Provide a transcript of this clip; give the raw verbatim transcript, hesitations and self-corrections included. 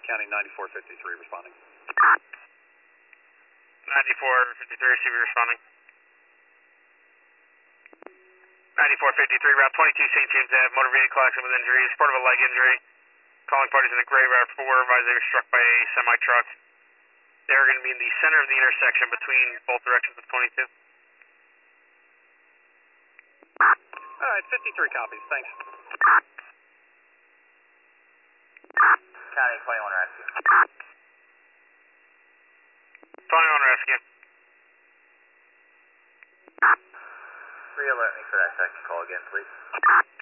County ninety-four fifty-three responding. ninety-four fifty-three, C V responding. ninety-four fifty-three, Route twenty-two, Saint James Ave, motor vehicle accident with injury, support of a leg injury. Calling parties in the gray Route four, advised they were struck by a semi-truck. They're going to be in the center of the intersection between both directions of twenty-two. All right, fifty-three copies, thanks. County twenty-one rescue. twenty-one rescue. Re-alert me for that second call again, please.